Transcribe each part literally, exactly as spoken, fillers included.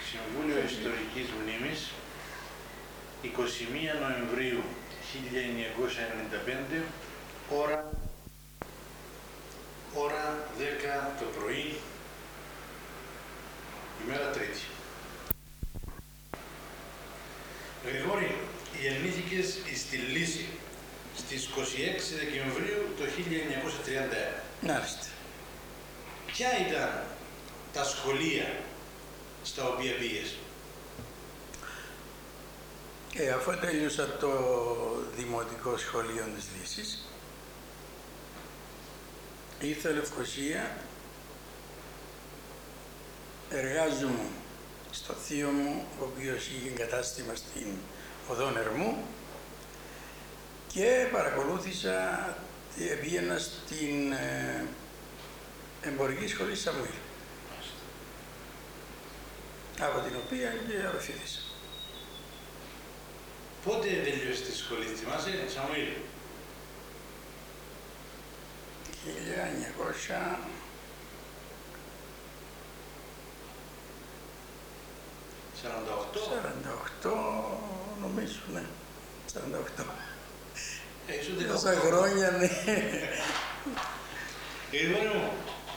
Συμβούλιο Ιστορικής Μνήμης, εικοστή πρώτη Νοεμβρίου χίλια εννιακόσια ενενήντα πέντε, ώρα, ώρα δέκα το πρωί, ημέρα Τρίτη. Γρηγόρη, γεννήθηκες στη Λύση στις είκοσι έξι Δεκεμβρίου το χίλια εννιακόσια τριάντα ένα. Μάλιστα. Ποια ήταν τα σχολεία στα οποία πήγες? Ε, αφού τέλειωσα το Δημοτικό Σχολείο της Λύσης, ήρθα Λευκοσία, εργάζομαι στο θείο μου, ο οποίος είχε κατάστημα στην Οδόν Ερμού, και παρακολούθησα, πήγαινα στην ε, Εμπορική Σχολή Σαμουήλ, από την οποία και απευθύνθησα. Πότε τελείωσες τη σχολή, θυμάσαι, Σαμουήλ? χίλια εννιακόσια σαράντα οκτώ. σαράντα οκτώ, νομίζω, ναι. σαράντα οκτώ. Έξω Τόσα χρόνια, ναι. Γρηγόρη μου,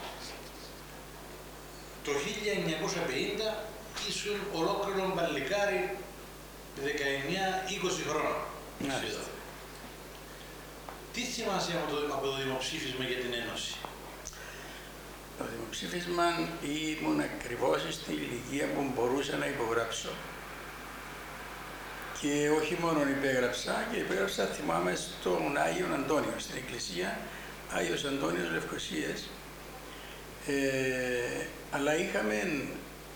το χίλια εννιακόσια πενήντα ήσουν ολόκληρο μπαλικάρι δεκαεννιά είκοσι χρόνων. Μάλιστα. Τι θυμάσαι από το, από το δημοψήφισμα για την Ένωση? Το δημοψήφισμα ήμουν ακριβώς στην ηλικία που μπορούσα να υπογράψω. Και όχι μόνο υπέγραψα, και υπέγραψα, θυμάμαι, στον Άγιον Αντώνιο, στην εκκλησία Άγιος Αντώνιος Λευκοσίας. Ε, αλλά είχαμε,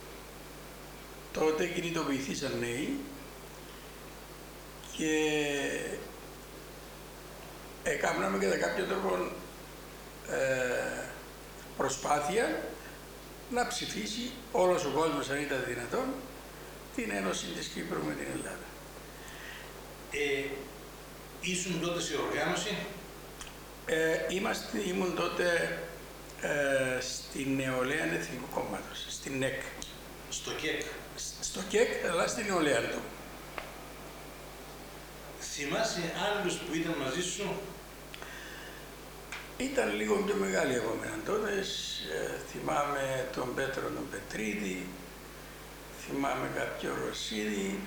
τότε κινητοποιηθήσαν νέοι και έκαναμε κατά κάποιο τρόπο ε, προσπάθεια να ψηφίσει όλος ο κόσμος, αν ήταν δυνατόν, την Ένωση της Κύπρου με την Ελλάδα. Ε, ήσουν τότε σε οργάνωση? Ε, είμαστε, ήμουν τότε ε, στη Νεολαία Εθνικού Κόμματος, στην ΕΚ. Στο ΚΕΚ? Στο ΚΕΚ, αλλά στη Νεολαία του. Θυμάσαι άλλους που ήταν μαζί σου? Ήταν λίγο πιο μεγάλοι από μένα τότε. Ε, θυμάμαι τον Πέτρο τον Πετρίδη, θυμάμαι κάποιο Ρωσίδη.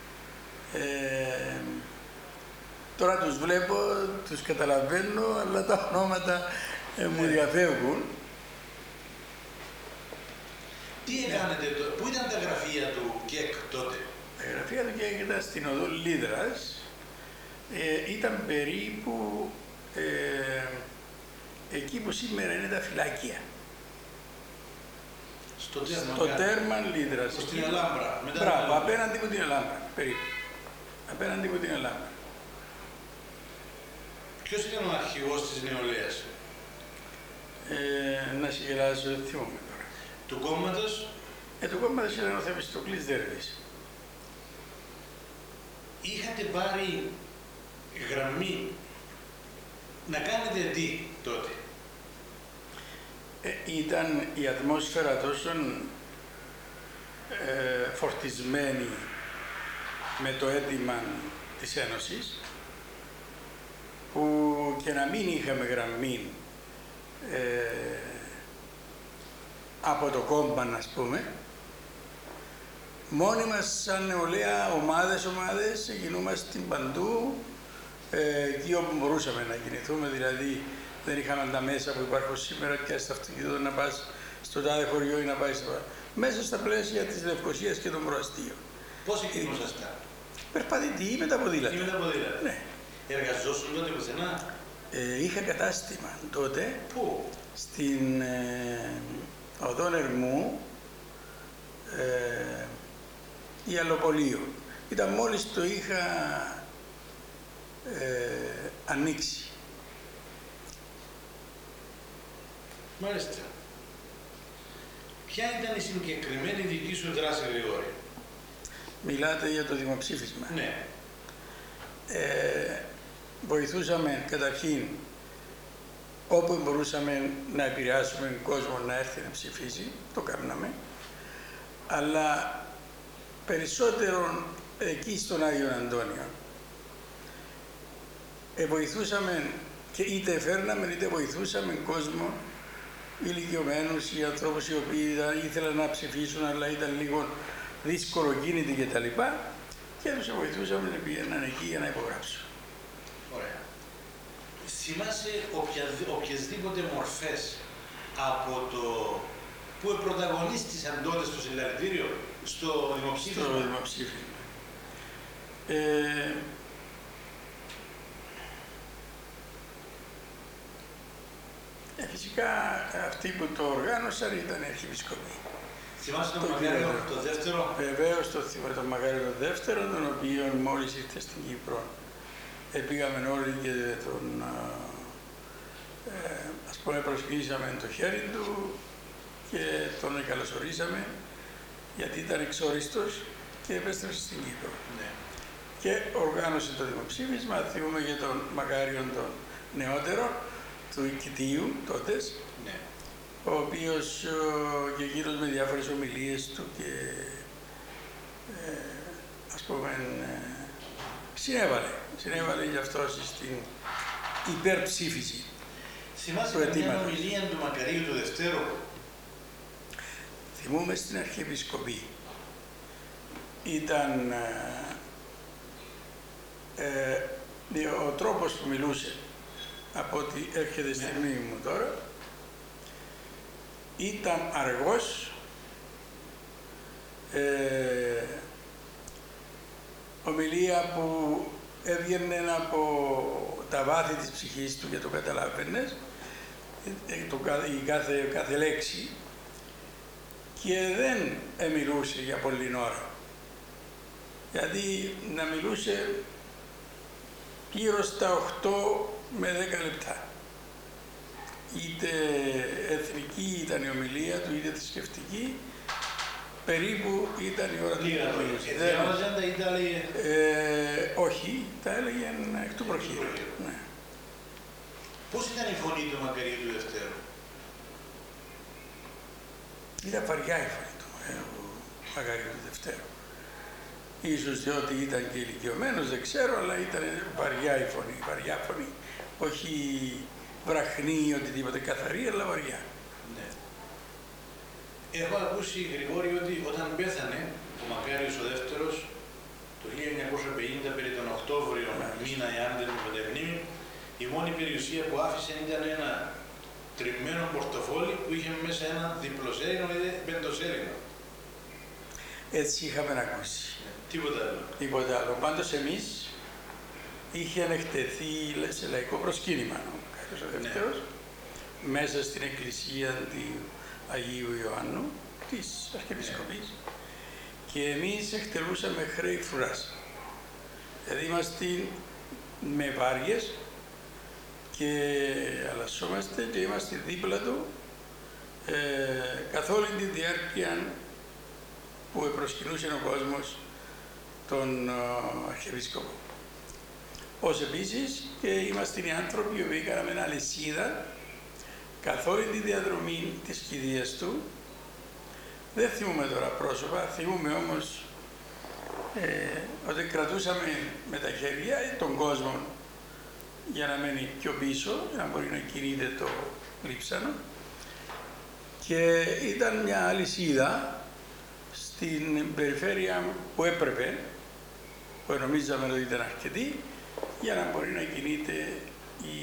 Ε, τώρα τους βλέπω, τους καταλαβαίνω, αλλά τα ονόματα ε, μου διαφεύγουν. Τι έκανετε τότε, πού ήταν τα γραφεία του ΚΕΚ τότε? Τα γραφεία του ΚΕΚ ήταν στην οδό Λίδρας. Ε, ήταν περίπου ε, εκεί που σήμερα είναι τα φυλάκια. Στο τέρμα, Στο τέρμα Λίδρας. Στην Ελάμπρα. Μπράβο, απέναντι από την Ελάμπρα, περίπου. Απέναντι από την Ελάμπρα. Ποιος ήταν ο αρχηγός της νεολαίας? Ε, να συγκελάσω, δεν θυμόμαι τώρα. Του κόμματος? Ε, το κόμματος ήταν ο Θεμιστοκλής Δέρβης. Είχατε πάρει γραμμή να κάνετε τι τότε? Ε, ήταν η ατμόσφαιρα τόσο ε, φορτισμένη με το αίτημα της Ένωσης, που και να μην είχαμε γραμμή ε, από το κόμμα, ας πούμε, μόνοι μας σαν νεολαία, ομάδες, ομάδες, κινούμαστε παντού, ε, εκεί όπου μπορούσαμε να κινηθούμε, δηλαδή δεν είχαμε τα μέσα που υπάρχουν σήμερα και στο αυτοκίνητο να πας στο τάδε χωριό ή να πάει στο... μέσα στα πλαίσια της Λευκοσίας και των προαστίων. Πώς κινούσασταν? Περπατητή ή με τα ποδήλατα. Ή με τα ποδήλατα. Ναι. Εργαζόσουν τότε πουθενά? Ε, είχα κατάστημα τότε. Πού? Στην ε, Οδόν Ερμού, ε, η Αλοπολίου. Ήταν μόλις το είχα ε, ανοίξει. Μάλιστα. Ποια ήταν η συγκεκριμένη δική σου δράση, Γρηγόρη? Μιλάτε για το δημοψήφισμα. Ναι. Ε, βοηθούσαμε καταρχήν όπου μπορούσαμε να επηρεάσουμε τον κόσμο να έρθει να ψηφίσει, το κάναμε, αλλά περισσότερο εκεί στον Άγιο Αντώνιο. Ε, βοηθούσαμε και είτε φέρναμε είτε βοηθούσαμε κόσμο, ηλικιωμένους ή ανθρώπους οι οποίοι ήθελαν να ψηφίσουν αλλά ήταν λίγο δύσκολο κίνητοι κτλ. Και τους βοηθούσαμε να πήγαιναν εκεί για να υπογράψουν. Ωραία. Θυμάσαι οποιασδήποτε μορφές από το που πρωταγωνίστησαν τότε στο συλλαλητήριο, στο δημοψήφισμα. Στο δημοψήφισμα. Ε, ε, φυσικά αυτοί που το οργάνωσαν ήταν οι αρχιεπισκοποί. Θυμάσαι τον Μακάριο το δεύτερο. Βεβαίως το θυμάμαι τον Μακάριο το δεύτερο, τον οποίο μόλις ήρθε στην Κύπρο. Ε, πήγαμε όλοι και τον, ε, ας πούμε, προσκλήσαμε το χέρι του και τον καλωσορίσαμε, γιατί ήταν εξόριστος και επέστρεψε στην Κύπρο. Ναι. Και οργάνωσε το δημοψήφισμα, θυμούμε για τον Μακάριο τον νεότερο, του Οικητίου τότε, ναι. ο οποίος και εκείνος με διάφορες ομιλίες του και ε, ας πούμε ε, συνέβαλε, συνέβαλε γι' αυτό στην υπερψήφιση. Θυμάσαι μια ομιλία του Μακαρίου του Δευτέρου. Θυμούμε στην Αρχιεπισκοπή. Ήταν ε, ε, ο τρόπος που μιλούσε, από ό,τι έρχεται στη μνήμη μου τώρα, ήταν αργός, ε, ομιλία που έβγαινε από τα βάθη της ψυχής του και το καταλάβαινες, το, η κάθε, κάθε λέξη, και δεν μιλούσε για πολλή ώρα. Γιατί να μιλούσε γύρω στα οκτώ με δέκα λεπτά. Είτε εθνική ήταν η ομιλία του, είτε θρησκευτική, περίπου ήταν η ώρα του. Λίγα λόγια. Διάβαζαν τα ή τα έλεγε? Ε, όχι, τα έλεγε εκ του προχείρου. Ναι. Πώς ήταν η φωνή του Μακαρίου του Δευτέρου? Ήταν βαριά η φωνή του ε, ο Μακαρίου του Δευτέρου. Ίσως διότι ήταν και ηλικιωμένος, δεν ξέρω, αλλά ήταν βαριά η φωνή, βαριά φωνή. Όχι βραχνή ή οτιδήποτε, καθαρή, αλλά βαριά. Ναι. Έχω ακούσει, Γρηγόρη, ότι όταν πέθανε ο Μακάριος ο Δεύτερος το χίλια εννιακόσια πενήντα, περί τον Οκτώβριο μήνα, εάν δεν μου κατευνήμει, η μόνη περιουσία που άφησε ήταν ένα τριμμένο πορτοφόλι που είχε μέσα ένα διπλοσέρινο ή πεντοσέρινο. Έτσι είχαμε ακούσει. Τίποτα άλλο. Τίποτα άλλο. Πάντως εμείς είχε ανεκτεθεί σε λαϊκό προσκύνημα ο Μακάριος ο Δεύτερος, ναι, μέσα στην εκκλησία του Αγίου Ιωάννου, της Αρχιεπισκοπής, ναι, και εμείς εκτελούσαμε χρέη φρουράς. Δηλαδή είμαστε με βάριες και αλλασσόμαστε και είμαστε δίπλα του ε, καθ' όλη τη διάρκεια που προσκυνούσε ο κόσμος τον uh, Αρχιεπίσκοπο. Ως επίσης και είμαστε οι άνθρωποι οι οποίοι κάναμε αλυσίδα καθ' όλη τη διαδρομή της κηδείας του. Δεν θυμούμε τώρα πρόσωπα, θυμούμε όμως ε, ότι κρατούσαμε με τα χέρια τον κόσμο για να μένει πιο πίσω, για να μπορεί να κινείται το λείψανο, και ήταν μια αλυσίδα στην περιφέρεια που έπρεπε, που νομίζαμε ότι ήταν αρκετή, για να μπορεί να κινείται η...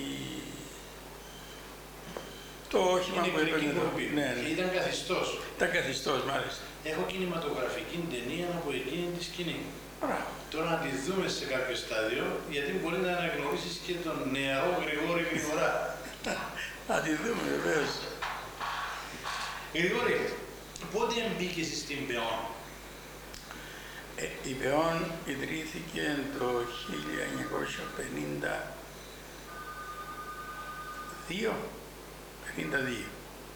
το όχημα που έπαιρνε το... Ναι, ναι. Και ήταν καθιστός. Ήταν καθιστός, μάλιστα. Έχω κινηματογραφική ταινία από εκείνη τη σκηνή. Μπράβο. Τώρα να τη δούμε σε κάποιο στάδιο, γιατί μπορεί να αναγνωρίσεις και τον νεαρό Γρηγόρη Γρηγορά. Να τη δούμε, βεβαίως. Γρηγόρη, πότε μπήκες στην ΠΕΟΝ? Ε, η ΠΕΟΝ ιδρύθηκε το χίλια εννιακόσια πενήντα δύο. πενήντα δύο.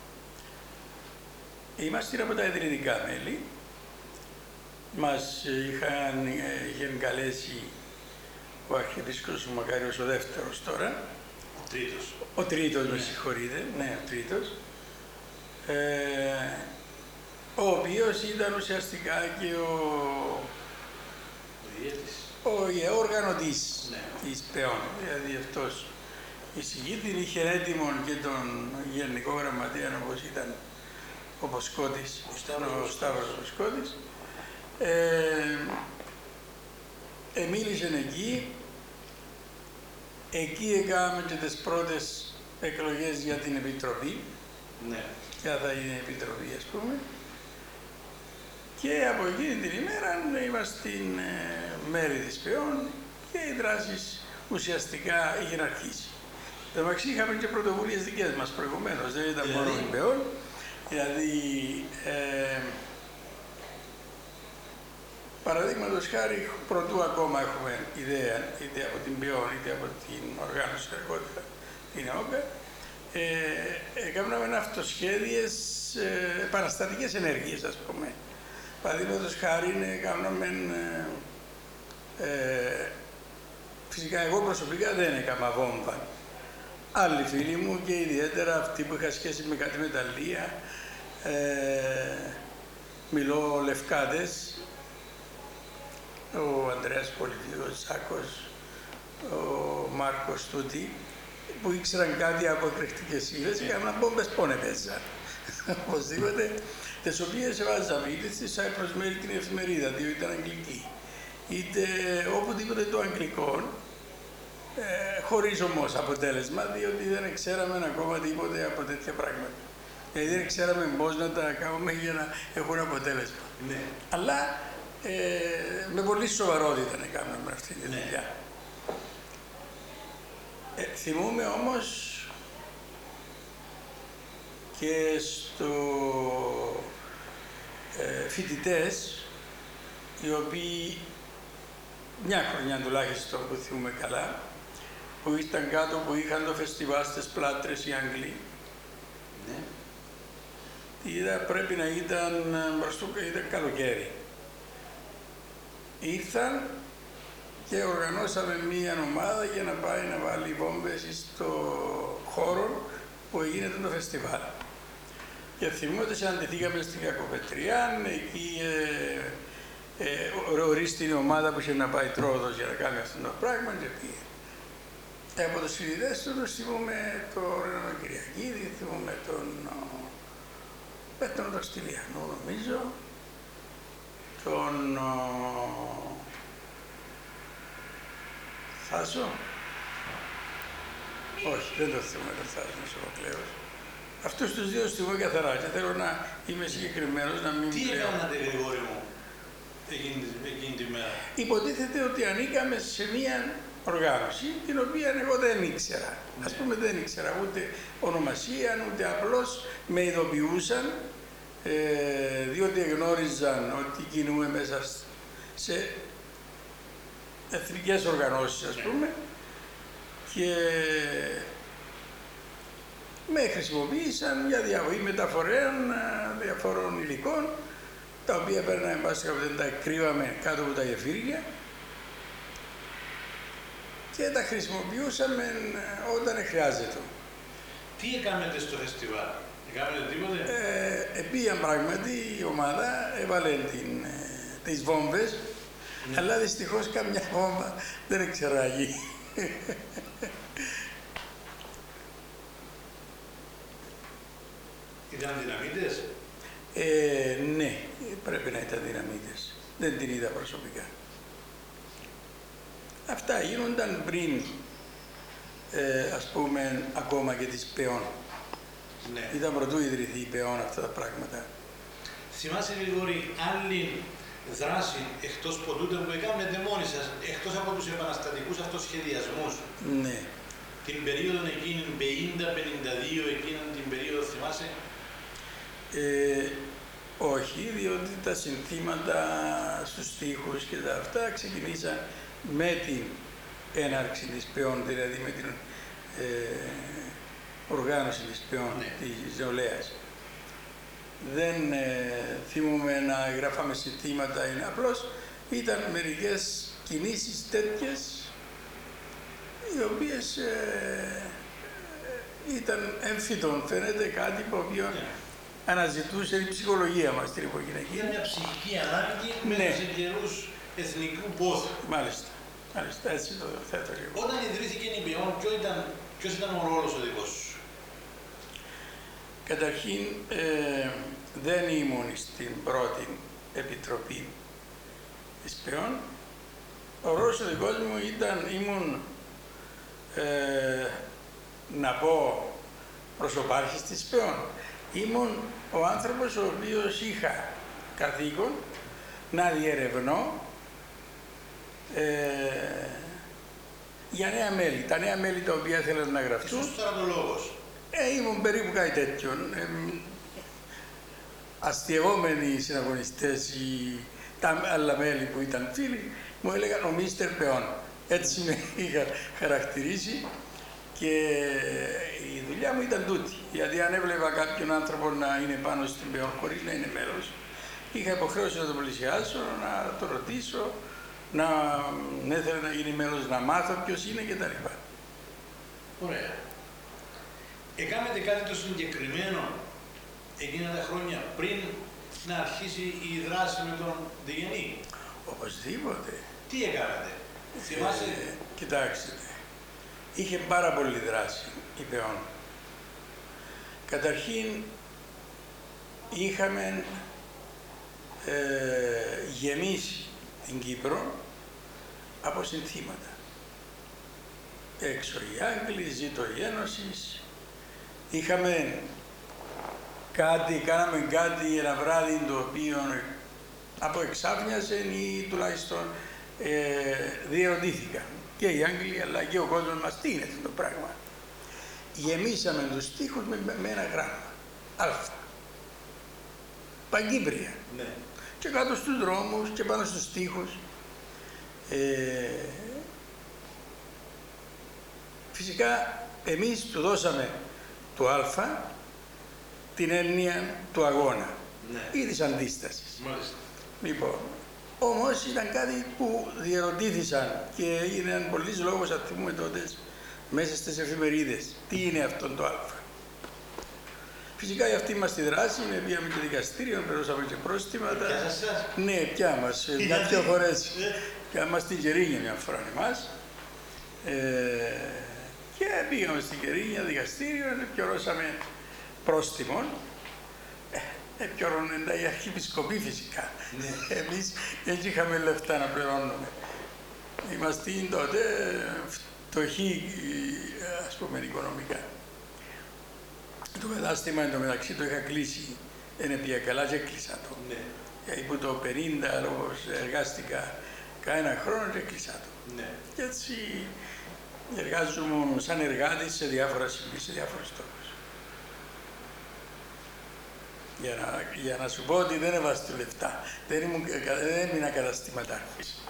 Είμαστε από τα ιδρυτικά μέλη. Μας είχαν, είχαν καλέσει ο Αρχιεπίσκοπος ο Μακάριος ο Δεύτερος τώρα. Ο τρίτος. Ο τρίτος, ναι. με συγχωρείτε. Ναι, ο τρίτος. Ε, ο οποίος ήταν ουσιαστικά και ο, ο, ο οργανωτής ναι. της ΠΕΟΝ, δηλαδή αυτός εισηγήτην, είχε έτοιμον και τον γενικό γραμματέα όπως ήταν ο Ποσκότης, ο Σταύρος, ο Σταύρος Ποσκότης. Ε, ε, μίλησε εκεί, εκεί έκαναμε και τις πρώτες εκλογές για την Επιτροπή, ναι. ποια θα είναι η Επιτροπή ας πούμε, και από εκείνη την ημέρα είμαστε στην ε, μέρη της ΠΕΟΝ και οι δράσεις ουσιαστικά είχαν αρχίσει. Εντάξει, είχαμε και πρωτοβουλίες δικές μας προηγουμένως, δεν ήταν μόνο η ΠΕΟΝ, δηλαδή ε, παραδείγματος χάρη, πρωτού ακόμα έχουμε ιδέα, είτε από την ΠΕΟΝ είτε από την οργάνωση αργότερα, την ΕΟΚΑ, ε, έκαναμε αυτοσχέδιες ε, επαναστατικές ενέργειες, ας πούμε. Παραδείγματος χάρη, έκαναμε, ε, ε, φυσικά εγώ προσωπικά δεν έκανα βόμβα. Άλλοι φίλοι μου και ιδιαίτερα αυτοί που είχα σχέση με κάτι μεταλλεία, ε, μιλώ λευκάδες, ο Ανδρέας Πολυβίου, ο Τσάκος, ο Μάρκος τούτοι, που ήξεραν κάτι από εκρηκτικές ύλες, έκαναν μπόμπες πόνεπέζα. Οπωσδήποτε, τις οποίες βάζαμε είτε στη Cyprus Mail την εφημερίδα, διότι ήταν αγγλική, είτε οπουδήποτε το αγγλικό, ε, χωρίς όμως αποτέλεσμα, διότι δεν ξέραμε ακόμα τίποτε από τέτοια πράγματα. Δηλαδή δεν ξέραμε πώς να τα κάνουμε για να έχουν αποτέλεσμα. Ναι. Αλλά ε, με πολύ σοβαρότητα να κάνουμε αυτή τη δουλειά. Ναι. Ε, θυμούμε όμως και στο ε, φοιτητές, οι οποίοι μια χρονιά τουλάχιστον που θυμούμε καλά, που ήταν κάτω, που είχαν το φεστιβάλ στις Πλάτρες οι Άγγλοι. Ναι. Είδα, πρέπει να ήταν μπροστά, ήταν καλοκαίρι. Ήρθαν και οργανώσαμε μία ομάδα για να πάει να βάλει βόμβες στο χώρο που έγινε το φεστιβάλ. Και θυμούμαι ότι συναντηθήκαμε στην Κακοπετριά, εκεί ε, ε, ορίστηκε η ομάδα που είχε να πάει Τρόδος για να κάνει αυτό το πράγμα και πήγε. Ε, από τους φοιτητές του θυμούμε τον Ρένο Κυριακίδη, θυμούμε τον Πέτρο τον Στυλιανό νομίζω, τον Θάσο, όχι δεν το θυμούμε τον Θάσο, ο Κλέος. Αυτούς τους δύο θυμώ καθαρά και θέλω να είμαι συγκεκριμένος, να μην... Τι έκανατε, Γρηγόρη μου, εκείνη, εκείνη τη μέρα? Υποτίθεται ότι ανήκαμε σε μία οργάνωση, την οποία εγώ δεν ήξερα. Ναι. Ας πούμε δεν ήξερα ούτε ονομασία, ούτε απλώς με ειδοποιούσαν, ε, διότι γνώριζαν ότι κινούμε μέσα σε εθνικές οργανώσεις, ας πούμε, ναι. Και με χρησιμοποίησαν για διαβοή μεταφορέων διαφόρων υλικών, τα οποία παίρναμε μπάση από δεν τα κρύβαμε κάτω από τα γεφύρια και τα χρησιμοποιούσαμε όταν χρειάζεται. Τι έκανατε στο φεστιβάλ, έκανατε τίποτε? Ε, επήγαν πράγματι η ομάδα, έβαλε την, τις βόμβες, ναι. Αλλά δυστυχώς καμιά βόμβα δεν εξεράγει. Ήταν δυναμίτες? Ε, ναι, πρέπει να ήταν δυναμίτες. Δεν την είδα προσωπικά. Αυτά γίνονταν πριν, ε, ας πούμε, ακόμα και της ΠΕΟΝ. Ναι. Ήταν πρωτού ιδρυθεί η ΠΕΟΝ αυτά τα πράγματα. Θυμάσαι, Γρηγόρη, άλλη δράση εκτός ποτούτε που έκανατε μόνοι σας, εκτός από τους επαναστατικούς αυτοσχεδιασμούς? Ναι. Την περίοδο εκείνη, πενήντα πενήντα δύο, εκείνη την περίοδο, θυμάσαι? Ε, όχι, διότι τα συνθήματα στους στίχους και τα αυτά ξεκινήσαν με την έναρξη της ΠΕΟΝ, δηλαδή με την ε, οργάνωση της ΠΕΟΝ, ναι. Της νεολαίας. Δεν ε, θυμούμε να γράφαμε συνθήματα, είναι απλώς ήταν μερικές κινήσεις τέτοιες οι οποίες ε, ήταν έμφυτον, φαίνεται κάτι που οποίο, yeah. αναζητούσε η ψυχολογία μας την εποχή εκείνη. Ήταν μια ψυχική ανάγκη Ναι. μέσα σε καιρούς εθνικού πόθου. Μάλιστα, μάλιστα, έτσι το θέτω λίγο. Όταν ιδρύθηκε η Νηπιών, ποιο ήταν, ποιος ήταν ο ρόλος ο δικός σου? Καταρχήν, ε, δεν ήμουν στην πρώτη επιτροπή της ΠΕΟΝ. Ο ρόλος ο δικός μου ήταν, ήμουν, ε, να πω, προσωπάρχης της ΠΕΟΝ. Ήμουν ο άνθρωπος ο οποίος είχα καθήκον να διερευνώ ε, για νέα μέλη. Τα νέα μέλη τα οποία ήθελαν να γραφτούν. Ήσουν στρατολόγος. Ε, ήμουν περίπου κάτι τέτοιο. Ε, αστειευόμενοι συναγωνιστές ή τα άλλα μέλη που ήταν φίλοι μου έλεγαν ο Μίστερ Πεόν. Έτσι με είχα χαρακτηρίσει και η δουλειά μου ήταν τούτη. Γιατί αν έβλεπα κάποιον άνθρωπο να είναι πάνω στην Πεόν χωρίς να είναι μέλος, είχα υποχρέωση να το πλησιάσω, να το ρωτήσω, να ναι, ήθελε να γίνει μέλος, να μάθω ποιος είναι κτλ. Ωραία. Εκάμετε κάτι το συγκεκριμένο εκείνα τα χρόνια πριν να αρχίσει η δράση με τον Διγενή? Οπωσδήποτε. Τι έκανατε? Θυμάσαι? Ε, κοιτάξτε, είχε πάρα πολύ δράση η ΠΕΟΝ. Καταρχήν είχαμε ε, γεμίσει την Κύπρο από συνθήματα. Έξω οι Άγγλοι, ζήτω η Ένωση. Είχαμε κάτι, κάναμε κάτι ένα βράδυ το οποίο αποεξάφνιασε ή τουλάχιστον ε, διερωτήθηκαν και οι Άγγλοι αλλά και ο κόσμος μας τι είναι αυτό το πράγμα. Γεμίσαμε τους στίχους με, με ένα γράμμα, αλφα, παγκύπρια. Ναι. Και κάτω στους δρόμους και πάνω στους στίχους. Ε, φυσικά εμείς του δώσαμε το α την έννοια του αγώνα, Ναι. ή της αντίστασης. Μάλιστα. Λοιπόν, όμως ήταν κάτι που διερωτήθησαν και έγινε πολλής λόγος, ας πούμε τότε, μέσα στις εφημερίδες. Τι είναι αυτό το α. Φυσικά η αυτή μας τη δράση είναι πήγαμε και δικαστήριο, περάσαμε και πρόστιματα. Ποια σας? Ναι, πια μας, μια δυο φορές. Πια μας στην Κερίνια μια φορά εμάς. Ε, και πήγαμε στην Κερίνια δικαστήριο, πιωρώσαμε πρόστιμο. Ε, πιωρώνε τα οι αρχιεπισκοποί φυσικά. Ναι. Εμείς δεν είχαμε λεφτά να πληρώνουμε. Είμαστε τότε φτωχοί, ας πούμε, οικονομικά. Το κατάστημα εν τω μεταξύ το είχα κλείσει, δεν πήγα καλά και έκλεισα το. Ναι. Γιατί που το πενήντα λόγω εργάστηκα κάνα χρόνο και έκλεισα το. Ναι. Και έτσι εργάζομαι σαν εργάτης σε διάφορα σημεία, σε διάφορους τόπους. Για να, για να σου πω ότι δεν έβασαι λεφτά, δεν, ήμουν, δεν έμεινα καταστηματάρχης.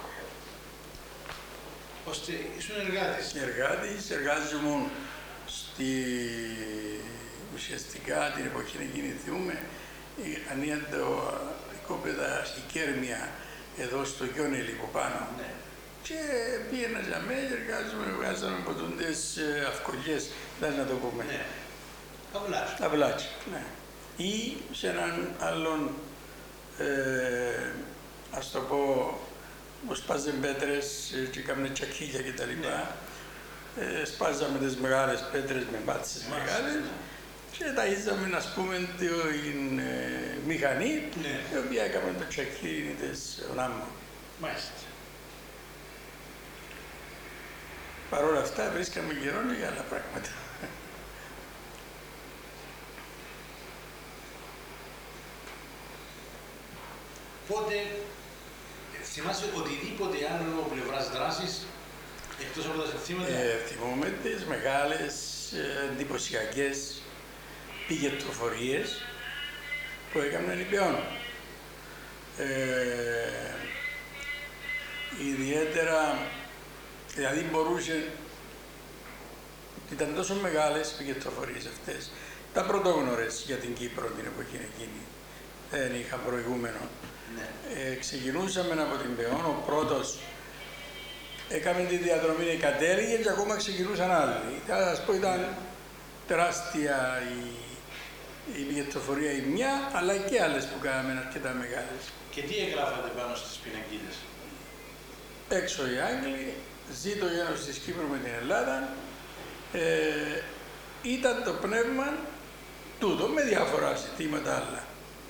Ώστε ήσουν εργάτης. Εργάτης, εργάζομαι στη, ουσιαστικά την εποχή εκείνη θυμούμε, ανίαν το οικόπεδα, η Κέρμια, εδώ στο Γιόνελ από πάνω. Ναι. Και πήγαινα για μέ, εργάζομαι, βγάζαμε ποτούντες αυκολιές, δεν να το πούμε. Ναι. Αυλάτσο. Αυλάτσο, ναι. Ή σε έναν άλλον, ε, ας το πω, που σπάζαν πέτρες και κάνουν τσακίλια κτλ. Ναι. Ε, σπάζαμε τις μεγάλες πέτρες με μπάτσες μεγάλες ναι. και ταΐζαμε, ας πούμε, την ε, μηχανή, Ναι. η οποία έκαμε το τσακίλι της ονάμου. Μάλιστα. Παρ' όλα αυτά βρίσκαμε καιρό για άλλα πράγματα. Πότε θυμάσαι οτιδήποτε άλλο από πλευράς δράσης, εκτός από τα συνθήματα? Ε, θυμούμε τις μεγάλες ε, εντυπωσιακές πηγετροφορίες που έκαναν οι ΠΕΟΝ. Ε, ιδιαίτερα, δηλαδή μπορούσε, ήταν τόσο μεγάλες πηγετροφορίες αυτές, τα πρωτόγνωρες για την Κύπρο την εποχή εκείνη, δεν είχα προηγούμενο. Ναι. Ε, ξεκινούσαμε από την ΠΕΟΝ, ο πρώτος έκαμε τη διαδρομή, κατέληγε και ακόμα ξεκινούσαν άλλοι. Θα σας πω, ήταν τεράστια η, η πικετοφορία η μια, αλλά και άλλες που κάναμε αρκετά μεγάλες. Και τι εγγράφατε πάνω στις πινακίδες? Έξω οι Άγγλοι, ζήτω η Ένωση της Κύπρου με την Ελλάδα, ε, ήταν το πνεύμα τούτο με διάφορα ζητήματα άλλα.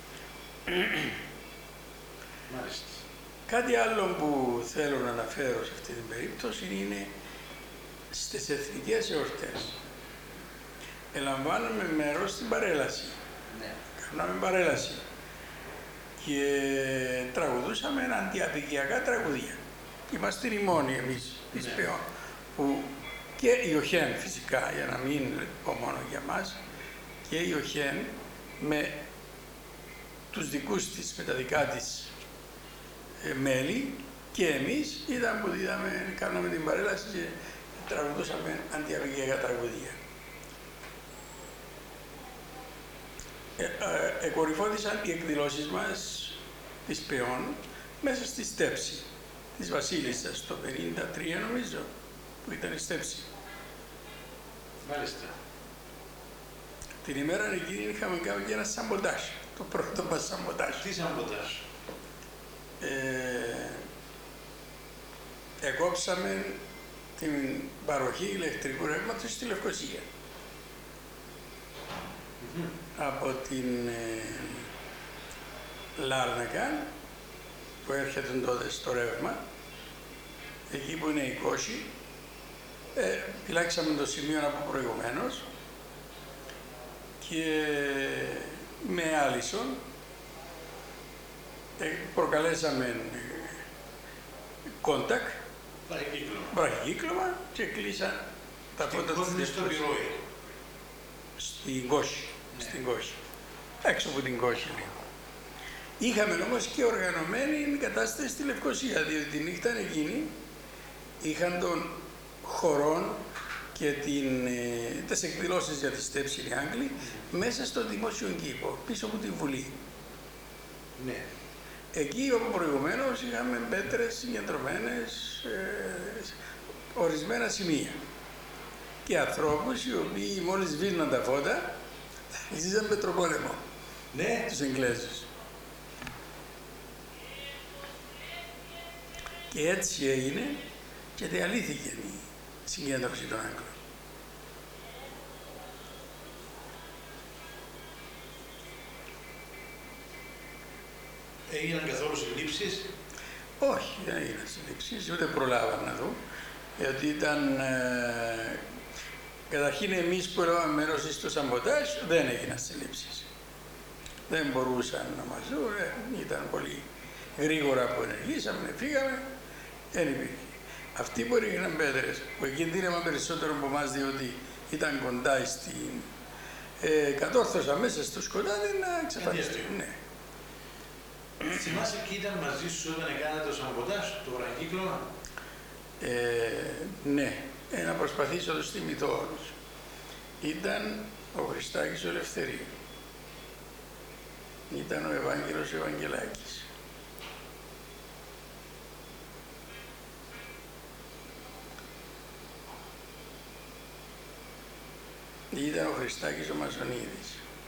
Μάλιστα. Κάτι άλλο που θέλω να αναφέρω σε αυτή την περίπτωση είναι στις εθνικές εορτές. Ελαμβάνουμε μέρος στην παρέλαση. Ναι. Κάναμε παρέλαση και τραγουδούσαμε αντιαπικιακά τραγουδία. Είμαστε οι μόνοι εμείς της Ναι. ΠΕΟ, που και η ΟΧΕΝ φυσικά, για να μην πω μόνο για μας, και η ΟΧΕΝ με τους δικούς της, με τα δικά της ε, μέλη, και εμείς ήταν που είδαμε, κάναμε την παρέλαση και τραγουδούσαμε αντιαπικιακά τραγουδία. Ε, ε, εκορυφώθησαν οι εκδηλώσεις μας της ΠΕΟΝ μέσα στη στέψη της Βασίλισσας το πενήντα τρία νομίζω, που ήταν η στέψη. Μάλιστα. Την ημέρα εκείνη είχαμε κάνει και ένα σαμποτάζ, το πρώτο μας σαμποτάζ. Τι σαμποτάζ? Ε, εκόψαμε την παροχή ηλεκτρικού ρεύματος στη Λευκοσία. Mm-hmm. Από την ε, Λάρνακα, που έρχεται τότε στο ρεύμα, εκεί που είναι η Κώση, ε, φυλάξαμε το σημείο από προηγουμένως και με άλυσον ε, προκαλέσαμε κόντακ, βραχικύκλωμα, και κλείσαν τα φώτα της Λευκοσίας. Στην Κώση, ναι. Στην Κώση, έξω από την Κώση λίγο. Είχαμε όμως και οργανωμένη κατάσταση στη Λευκοσία, διότι τη νύχτα εκείνη είχαν των χωρών και την, ε, τις εκδηλώσεις για τη στέψη οι Άγγλοι mm. μέσα στο δημόσιο κήπο, πίσω από τη Βουλή. Ναι. Εκεί όπου προηγουμένως είχαμε πέτρες συγκεντρωμένες, ε, ορισμένα σημεία. Και ανθρώπους οι οποίοι μόλις σβήναν τα φώτα, ζήσαν πετροπόλεμο. Ναι. Τους Εγγλέζους. Και έτσι έγινε και διαλύθηκε η συγκέντρωση των Άγγλων. Έγιναν καθόλου συλλήψεις? Όχι, δεν έγιναν συλλήψεις, ούτε προλάβαν να δουν, γιατί ήταν... Ε, καταρχήν εμείς που έλαβαμε μέρος στο σαμποτάζ δεν έγιναν συλλήψεις. Δεν μπορούσαν να μας δουν, ήταν πολύ γρήγορα που ενεργήσαμε, φύγαμε, δεν υπήρχε. Αυτοί που έγιναν πέτρες, που κινδύνευαν περισσότερο από εμάς διότι ήταν κοντά στην... Ε, κατόρθωσαν μέσα στο σκοτάδι να εξαφανιστούν. Ναι. Θυμάσαι και ήταν μαζί σου όταν έκανατε το σαμποτάζ, το βραχικύκλωμα? Ε, ναι, ε, να προσπαθήσω να το θυμηθώ όλους. Ήταν ο Χριστάκης ο Ελευθερίου. Ήταν ο Ευάγγελος ο Ευαγγελάκης. Ήταν ο Χριστάκης ο Μαζονίδης.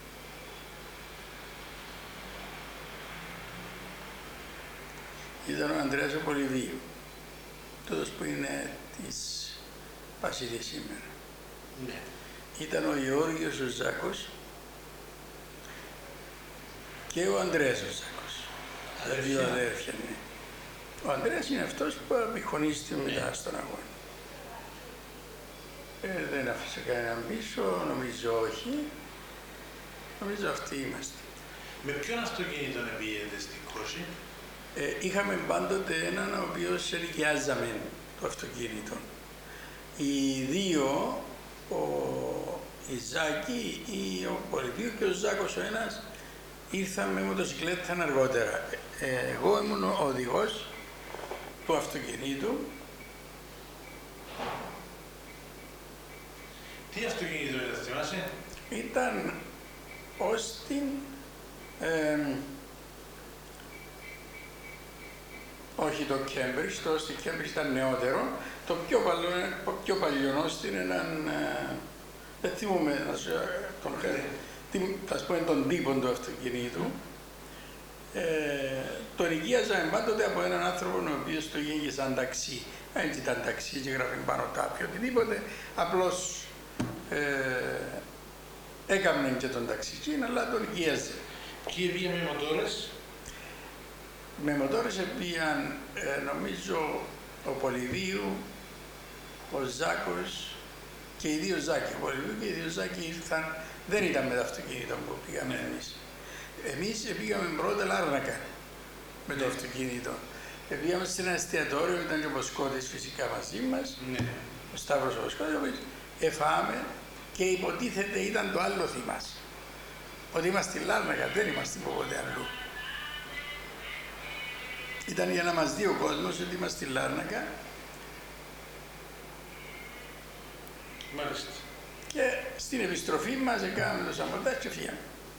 Ήταν ο Ανδρέας ο Πολυβίου, τούτος που είναι της Βασιλής σήμερα. Ναι. Ήταν ο Γεώργιος ο Ζάκος και ο Ανδρέας ο Ζάκος. Τα δύο αδέρφια, ναι. Ο Ανδρέας είναι αυτός που απεικονίστηκε μετά ναι. στον αγώνα. Ε, δεν άφησε κανέναν πίσω, νομίζω όχι. Νομίζω αυτοί είμαστε. Με ποιον αυτοκίνητο πήγαινε στην Κώση? Ε, είχαμε πάντοτε έναν ο οποίος ενοικιάζαμε το αυτοκίνητο. Οι δύο, ο Ιζάκη, ο Πολυβίου και ο Ζάκος ο ένας, ήρθαν με μοτοσυκλέτα αργότερα. Ε, εγώ ήμουν ο οδηγός του αυτοκινήτου. Τι αυτοκίνητο ήταν, θυμάσαι? Ήταν Austin, ε, όχι το Cambridge, το Austin Cambridge ήταν νεότερο. Το πιο, παλιό, πιο παλιό Austin είναι έναν, ε, δεν θυμούμαι τον, θα σου πω τον τύπο του αυτοκινήτου, ε, τον ενοικίαζαμε πάντοτε από έναν άνθρωπο ο οποίος το είχε σαν ταξί. Έτσι ήταν ταξί και γράφει πάνω τάπιο, οτιδήποτε, απλώς ε, έκαμνε και τον ταξιτζίν, αλλά τον ενοικίαζε. Και πήγε με μοτόρες. Με μοτόρες πήγαν, ε, νομίζω, ο Πολυδίου, ο Ζάκος και οι δύο Ζάκοι. Ο Πολυδίου και οι δύο Ζάκοι ήρθαν, δεν ήταν με το αυτοκίνητο που πήγαμε Ναι. εμείς. Εμείς πήγαμε πρώτα Λάρνακα με το Ναι. αυτοκίνητο. Ε, πήγαμε σε ένα εστιατόριο, ήταν και ο Βοσκότης φυσικά μαζί μας, Ναι. ο Σταύρος ο Βοσκότης, ο οποίος εφάμε και υποτίθεται ήταν το άλλο θυμάς. Ότι είμαστε στη Λάρνακα, δεν είμαστε πότε αλλού. Ήταν για να μας δει ο κόσμος ότι είμαστε στη Λάρνακα. Μάλιστα. Και στην επιστροφή μας έκαναμε το σαμποτάζ και φύγαμε.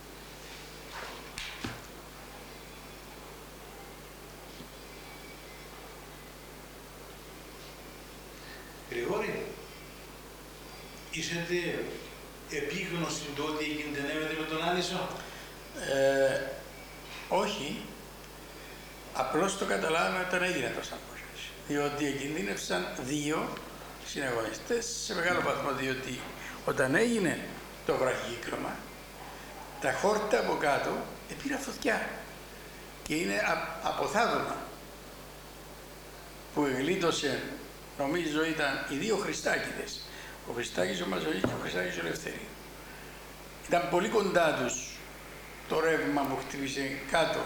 Γρηγόρη, είσαστε επίγνωση του ότι κινδυνεύετε με τον Άλυσο? Ε, όχι, απλώς το καταλάβαμε όταν έγινε το σαμποτάζ. Διότι κινδύνευσαν δύο συναγωνιστές σε μεγάλο βαθμό, διότι όταν έγινε το βραχυκύκλωμα, τα χόρτα από κάτω πήραν φωτιά και είναι αποθάδωμα που εγλίτωσε, νομίζω ήταν οι δύο Χριστάκηδες, ο Χριστάκης ο Μαζονής και ο Χριστάκης ο Ελευθερίου. Ήταν πολύ κοντά τους το ρεύμα που χτύπησε κάτω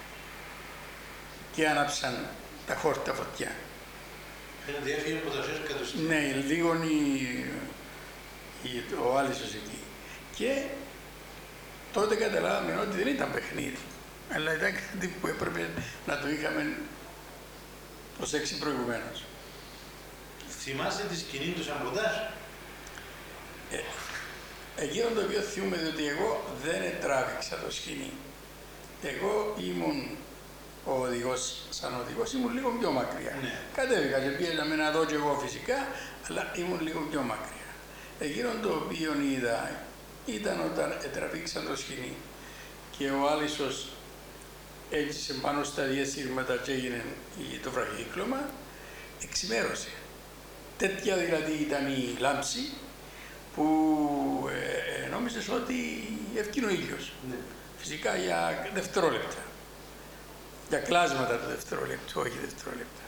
και άναψαν τα χόρτα φωτιά. Φαίνεται έφυγε από τα σέρκα τους. Ναι, λίγο η, η, ο Άλυσος εκεί. Και τότε καταλάβαμε ότι δεν ήταν παιχνίδι, αλλά ήταν κάτι που έπρεπε να το είχαμε προσέξει προηγουμένως. Θυμάστε τη σκηνή του σαμποτάζ? Ε, εκείνο το οποίο θυμούμαι, διότι εγώ δεν τράβηξα το σκηνή. Εγώ ήμουν ο οδηγός, σαν οδηγός, ήμουν λίγο πιο μακριά. Ναι. Κατέβηκα και πήγαμε να δω και εγώ φυσικά, αλλά ήμουν λίγο πιο μακριά. Εκείνο το οποίο είδα ήταν όταν τραβήξαν το σκηνή και ο Άλυσος έζησε πάνω στα διασύρματα και έγινε το βραχυκύκλωμα, εξημέρωσε. Τέτοια δηλαδή ήταν η λάμψη που ε, νόμιζες ότι ευκεί ο ήλιος. Ναι. Φυσικά για δευτερόλεπτα. Για κλάσματα του δευτερόλεπτου, όχι δευτερόλεπτα.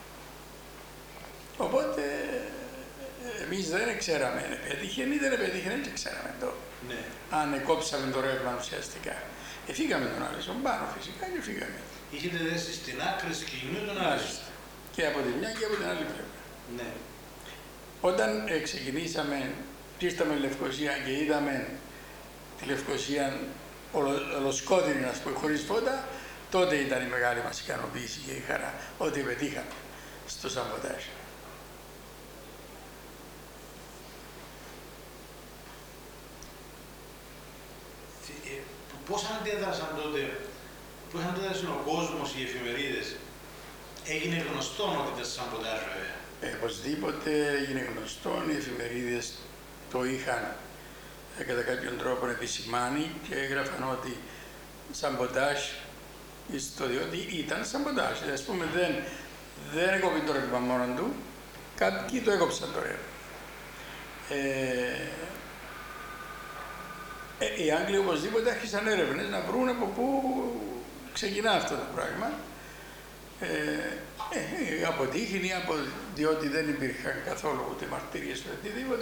Οπότε εμείς δεν ξέραμε αν επέτυχε ή δεν επέτυχε, δεν ξέραμε το. Ναι. Αν κόψαμε το ρεύμα ουσιαστικά. Εφήγαμε τον Άλυσο πάνω φυσικά και φύγαμε. Είχετε δέσει στην άκρη σκηνού τον Άλυσο. Και από τη μια και από την άλλη πλευρά. Ναι. Όταν ε, ξεκινήσαμε, ήρθαμε Λευκοσία και είδαμε τη Λευκοσία ολο, ολοσκότεινη, να πούμε, χωρίς φώτα, τότε ήταν η μεγάλη μας ικανοποίηση και η χαρά ότι πετύχαμε στο σαμποτάζ. Ε, πώς αντέδρασαν τότε, πώς αντέδρασαν ο κόσμος, οι εφημερίδες? Έγινε γνωστό ότι ήταν σαμποτάζ βέβαια. Ε, οπωσδήποτε έγινε γνωστό, οι εφημερίδες το είχαν ε, κατά κάποιον τρόπο επισημάνει και έγραφαν ότι σαμποτάζ, στο διότι ήταν σαμποτάζ. Ας πούμε δεν, δεν έκοπε το ρεύμα μόνο του, κάποιοι το έκοψαν το ρεύμα. Ε, ε, οι Άγγλοι οπωσδήποτε άρχισαν έρευνες να βρουν από πού ξεκινά αυτό το πράγμα. Ε, ε, αποτύχει ή από, διότι δεν υπήρχαν καθόλου ούτε μαρτυρίες ούτε οτιδήποτε.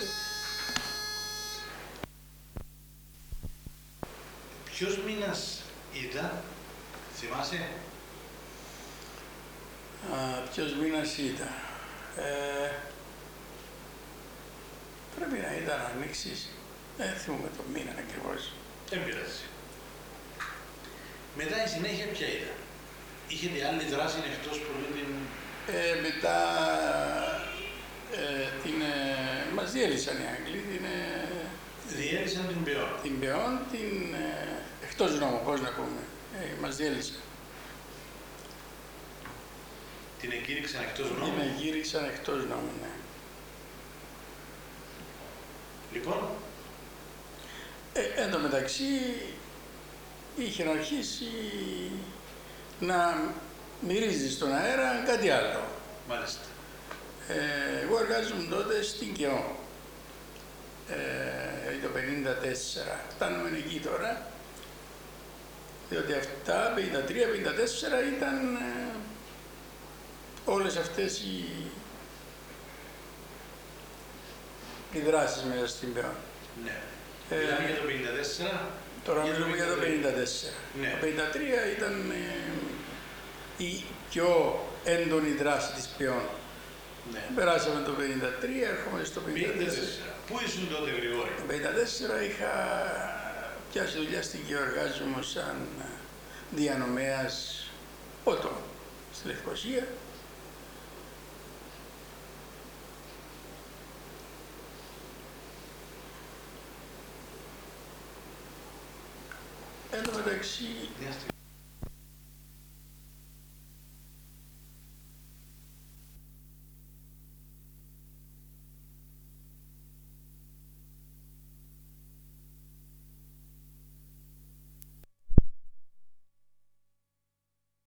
Ποιος μήνας ήταν, θυμάσαι? Α, ποιος μήνας ήταν. Ε, πρέπει να ήταν ανοίξεις. Δεν θυμούμαι το μήνα ακριβώς. Δεν πειράζει. Μετά η συνέχεια ποια ήταν? Είχετε άλλη δράση εκτός που την... Ε, μετά ε, την, ε, μας διέλυσαν οι Άγγλοι, την, ε, Διέλυσαν την Πεόν. την Πεόν, την ε, εκτός νόμου, πώς να πούμε, ε, μας διέλυσαν. Την εκήρυξαν εκτός νόμου. Την εγύριξαν εκτός νόμου, ναι. Λοιπόν, Ε, εν τω μεταξύ, είχε αρχίσει να μυρίζει στον αέρα κάτι άλλο. Μάλιστα. Ε, εγώ εργάζομαι τότε στην ΚΕΟ, ε, το πενήντα τέσσερα. Φτάνουμε εκεί τώρα, διότι αυτά, πενήντα τρία πενήντα τέσσερα ήταν ε, όλες αυτές οι, οι δράσεις μέσα στην ΚΕΟ. Ναι. Ε, Μιλάμε για το πενήντα τέσσερα. Τώρα μιλούμε για το πενήντα τέσσερα. Ναι. Το πενήντα τρία ήταν ε, η πιο έντονη δράση της ΠΕΟΝ. Ναι. Περάσαμε το πενήντα τρία, έρχομαι στο πενήντα τέσσερα. Πού ήσουν τότε, Γρηγόρη? Το πενήντα τέσσερα είχα πιάσει δουλειά στην ΚΕΟ, εργάζομαι σαν διανομέας ότο στη Λευκοσία. Εν τω μεταξύ,